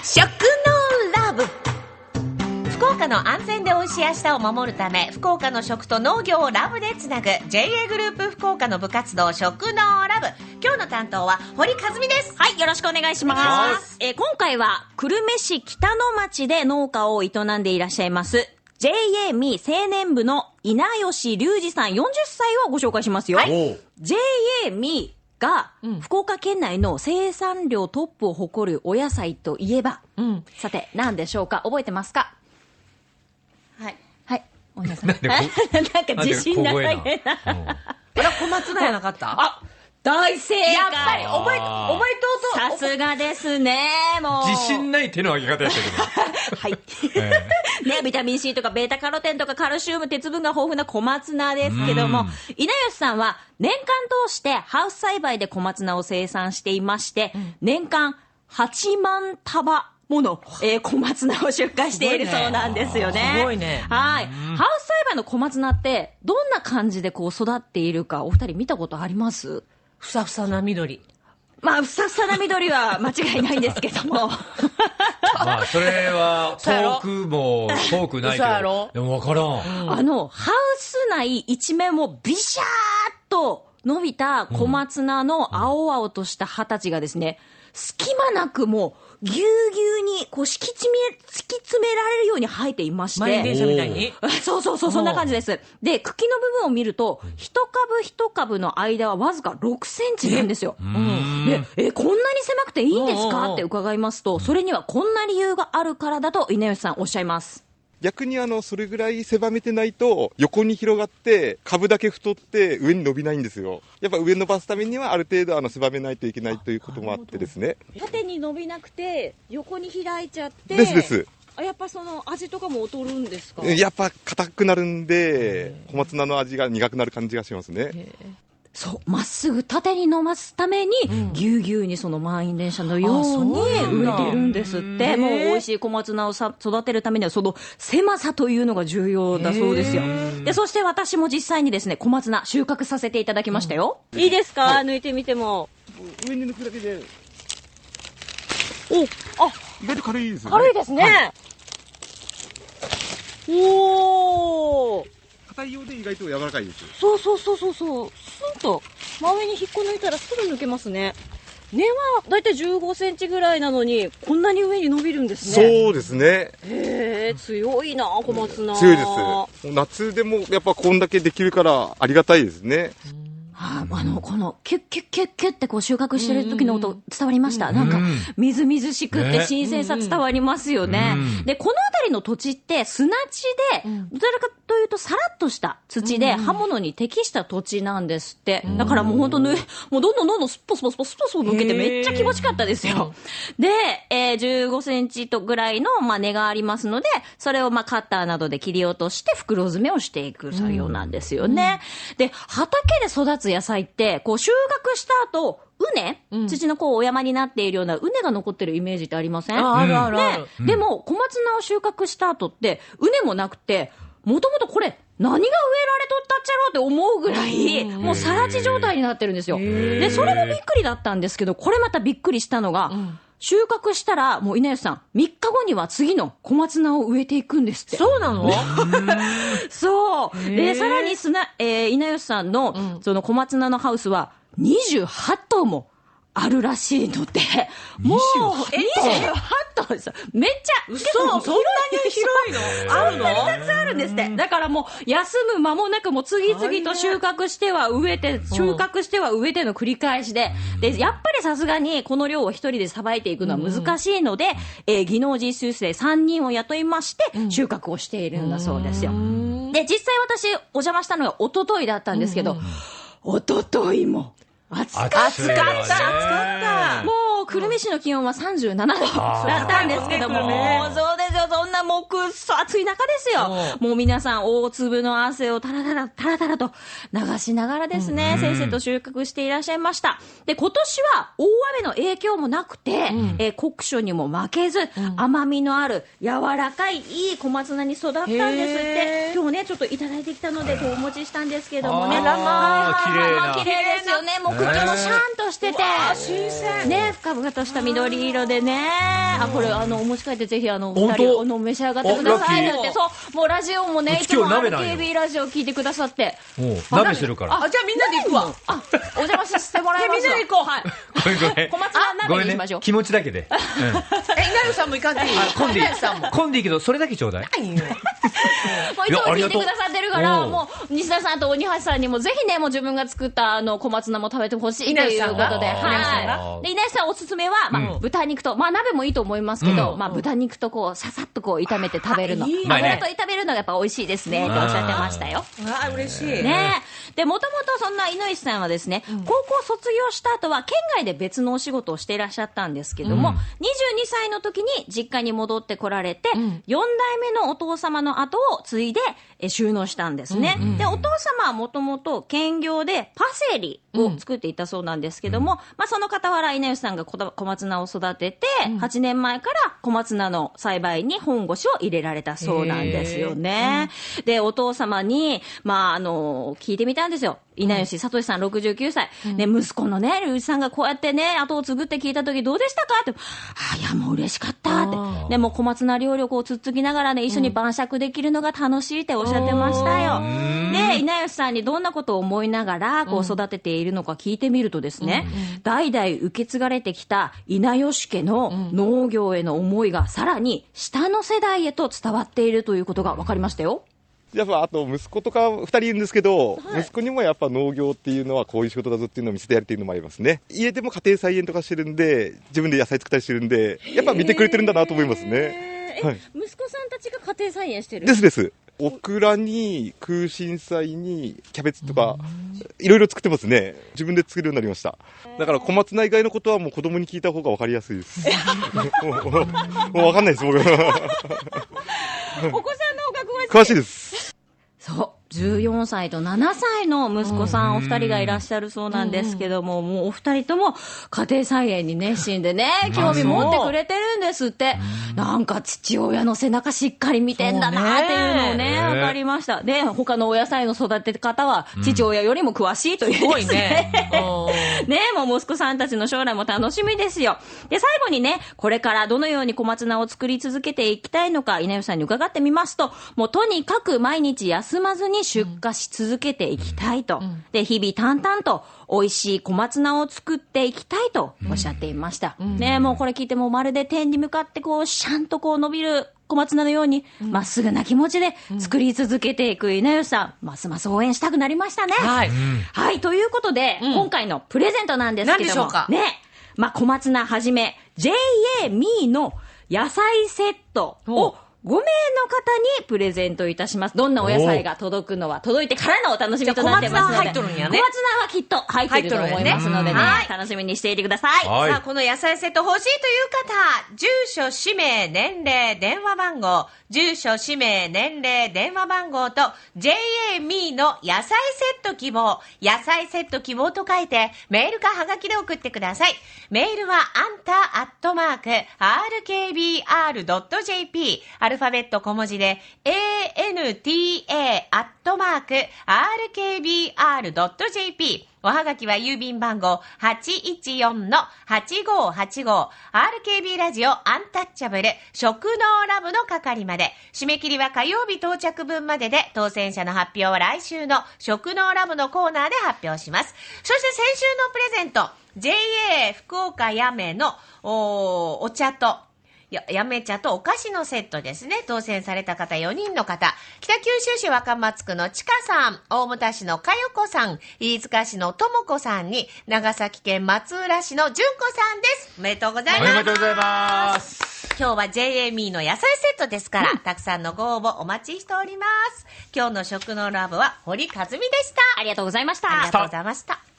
食のラブ。福岡の安全で美味しい明日を守るため、福岡の食と農業をラブでつなぐ JA グループ福岡の部活動食のラブ。今日の担当は堀和美です。 はい、よろしくお願いします。今回は久留米市北野町で農家を営んでいらっしゃいます JA ミ青年部の稲吉隆二さん40歳をご紹介しますよ。はい、JA ミが福岡県内の生産量トップを誇るお野菜といえば、さて何でしょうか。覚えてますか。はいはい、お皆さんなんか自信なさげなあら、小松菜やなかった。 あ、大正解。 やっぱり覚えとうと。 さすがですね。もう自信ない手の挙げ方やったけどはい、ね、ビタミン C とかベータカロテンとかカルシウム、鉄分が豊富な小松菜ですけども、稲吉さんは年間通してハウス栽培で小松菜を生産していまして、年間8万束もの、小松菜を出荷しているそうなんですよね。 すごいね。 はい。ハウス栽培の小松菜ってどんな感じでこう育っているか、お二人見たことあります？ ふさふさな緑。 まあ、ふさふさな緑は間違いないんですけども。 まあ、それは遠くないけど。でもわからん。 ハウス内一面もビシャーっと伸びた小松菜の青々とした葉たちがですね、隙間なくもう、ぎゅうぎゅうにこう敷き詰められるように生えていまして。 満員電車みたいにそう、そんな感じです。で、茎の部分を見ると、一株一株の間はわずか6センチなんですよ。で、こんなに狭くていいんですかって伺いますと、それにはこんな理由があるからだと稲吉さんおっしゃいます。 逆にそれぐらい狭めてないと横に広がって株だけ太って上に伸びないんですよ。やっぱ上伸ばすためにはある程度狭めないといけないということもあってですね。 縦に伸びなくて横に開いちゃってです。 やっぱその味とかも劣るんですか？ やっぱ硬くなるんで小松菜の味が苦くなる感じがしますね。 そう、まっすぐ縦に伸ばすために、ぎゅうぎゅうにその満員電車のように植えてるんですって。もう美味しい小松菜を育てるためにはその狭さというのが重要だそうですよ。で、そして私も実際にですね、小松菜収穫させていただきましたよ。いいですか、抜いてみても。 上に抜くだけで。意外と軽いですよね。 軽いですね。おー。 硬いようで意外と柔らかいです。 そう。スンと真上に引っこ抜いたらすぐ抜けますね。根はだいたい15センチぐらいなのにこんなに上に伸びるんですね。 そうですね。 強いな小松菜。 強いです。夏でもやっぱこんだけできるからありがたいですね。 このキュッキュッキュッキュッってこう収穫してる時の音伝わりました。なんかみずみずしくって新鮮さ伝わりますよね。で、この辺りの土地って砂地で、どちらかというとさらっとした土で刃物に適した土地なんですって。だからもう本当にもうどんどんスポスポ抜けてめっちゃ気持ちよかったですよ。で、15センチとぐらいの根がありますので、それをカッターなどで切り落として袋詰めをしていく作業なんですよね。で、畑で育つ野菜ってこう収穫した後土のこうお山になっているような畝が残ってるイメージってありません？ あるある。 でも小松菜を収穫した後って畝もなくて、もともとこれ何が植えられとったっちゃろうって思うぐらいもう更地状態になってるんですよ。で、それもびっくりだったんですけど、これまたびっくりしたのが、収穫したらもう稲吉さん3日後には次の小松菜を植えていくんですって。 そうなの？ そう。で、さらに稲吉さんのその小松菜のハウスは28頭もあるらしいので、もう28頭ですよ。めっちゃ、 そんなに広いの？あるの？ そんなにたくさんあるんですって。だからもう休む間もなくもう次々と収穫しては植えて、収穫しては植えての繰り返しで、で、やっぱりさすがにこの量を一人でさばいていくのは難しいので、技能実習生3人を雇いまして収穫をしているんだそうですよ。で、実際私お邪魔したのが一昨日だったんですけど、一昨日も暑かった。もう久留米市の気温は37度だったんですけども、そうですよ。そんなもうくっそ暑い中ですよ。もう皆さん大粒の汗をタラタラと流しながらですね、先生と収穫していらっしゃいました。で、今年は大雨の影響もなくて、酷暑にも負けず、甘みのある柔らかいいい小松菜に育ったんですって。今日ね、ちょっといただいてきたので、お持ちしたんですけどもね。綺麗ですよね。もう茎もシャンとしてて、 新鮮ね、深々とした緑色でね。これお持ち帰ってぜひ二人召し上がってくださいって。そう、もうラジオもね、いつも RKB ラジオ聞いてくださって。 鍋してるから。 じゃあみんなで行くわ。 お邪魔させてもらいます。 みんなで行こう。はい。 小松菜鍋にしましょう。 気持ちだけで。 稲荷さんも行かんでいい？ 混んでいいけど、それだけちょうだい。 いつも聞いてくださってるから、もう西田さんと鬼橋さんにもぜひね、もう自分が作った小松菜も食べてほしいということで、はい。で、稲荷さんおすすめは、豚肉と、鍋もいいと思いますけど、豚肉とこう、ささっとこう炒めて食べるの。油と炒めるのがやっぱ美味しいですね、っておっしゃってましたよ。 嬉しい。 ね。で、もともとそんな稲荷さんはですね、高校卒業した後は県外で別のお仕事をしていらっしゃったんですけども、22歳の時に実家に戻ってこられて、4代目のお父様の後を継いで収納したんですね。で、お父様はもともと兼業でパセリを作っていたそうなんですけども、その傍ら稲吉さんが小松菜を育てて、8年前から小松菜の栽培に本腰を入れられたそうなんですよね。で、お父様に、聞いてみたんですよ。稲吉聡さん69歳。ね、息子のね、隆一さんがこうやってね、後を継ぐって聞いた時どうでしたかって。いや、もう嬉しかったって。でも小松菜料理をこうつっつきながらね、一緒に晩酌できるのが楽しいっておっしゃってましたよ。で、稲吉さんにどんなことを思いながら、こう育てているのか聞いてみるとですね、代々受け継がれてきた稲吉家の農業への思いがさらに下の世代へと伝わっているということが分かりましたよ。 やっぱあと息子とか2人いるんですけど、息子にもやっぱ農業っていうのはこういう仕事だぞっていうのを見せてやるっていうのもありますね。家でも家庭菜園とかしてるんで、自分で野菜作ったりしてるんで、やっぱ見てくれてるんだなと思いますね。 息子さんたちが家庭菜園してる？ です。オクラに空心菜にキャベツとかいろいろ作ってますね。自分で作るようになりました。だから小松菜以外のことはもう子供に聞いた方が分かりやすいです。もう分かんないです僕。お子さんのお詳しいです。 そう。14歳と7歳の息子さんお二人がいらっしゃるそうなんですけども、もうお二人とも家庭菜園に熱心でね、興味持ってくれてるんですって。なんか父親の背中しっかり見てんだなっていうのをね、わかりました。で、他のお野菜の育て方は父親よりも詳しいというですね。すごいね。ね、もう息子さんたちの将来も楽しみですよ。で、最後にね、これからどのように小松菜を作り続けていきたいのか、稲吉さんに伺ってみますと、もうとにかく毎日休まずに出荷し続けていきたいと。で、日々淡々と美味しい小松菜を作っていきたいとおっしゃっていました。ね、もうこれ聞いてもまるで天に向かってこう、シャンとこう伸びる小松菜のように、まっすぐな気持ちで作り続けていく稲吉さん、ますます応援したくなりましたね。はい。はい、ということで、今回のプレゼントなんですけども。何でしょうか？ね、小松菜はじめ、JA ミーの野菜セットを5名の方にプレゼントいたします。どんなお野菜が届くのは届いてからのお楽しみとなってますので。小松菜は入っとるんやね。小松菜はきっと入ってると思いますのでね、楽しみにしていてください。 さあ、この野菜セット欲しいという方、住所、氏名、年齢、電話番号、住所、氏名、年齢、電話番号と JA ミーの野菜セット希望、野菜セット希望と書いてメールかハガキで送ってください。メールはanta@rkbr.jp、アルファベット小文字で anta@rkbr.jp。おはがきは郵便番号 814-8585 RKB ラジオアンタッチャブル食農ラブの係まで。締め切りは火曜日到着分までで、当選者の発表は来週の食農ラブのコーナーで発表します。そして先週のプレゼント、 JA 福岡やめのお茶とやめ茶とお菓子のセットですね。当選された方4人の方。北九州市若松区のちかさん、大牟田市のかよこさん、飯塚市のともこさんに、長崎県松浦市のじゅんこさんです。おめでとうございます。 おめでとうございます。 今日は JA ミーの野菜セットですから、たくさんのご応募お待ちしております。今日の食のラブは堀和美でした。 ありがとうございました。 ありがとうございました。